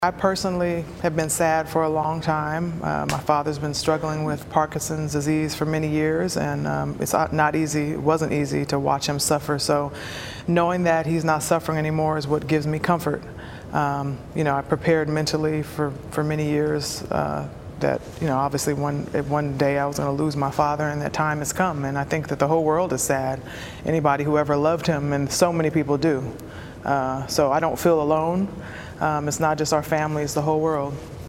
I personally have been sad for a long time. My father's been struggling with Parkinson's disease for many years, and it's not easy. It wasn't easy to watch him suffer. So, knowing that he's not suffering anymore is what gives me comfort. I prepared mentally for many years that obviously one day I was going to lose my father, and that time has come. And I think that the whole world is sad. Anybody who ever loved him, and so many people do. So I don't feel alone. It's not just our family, it's the whole world.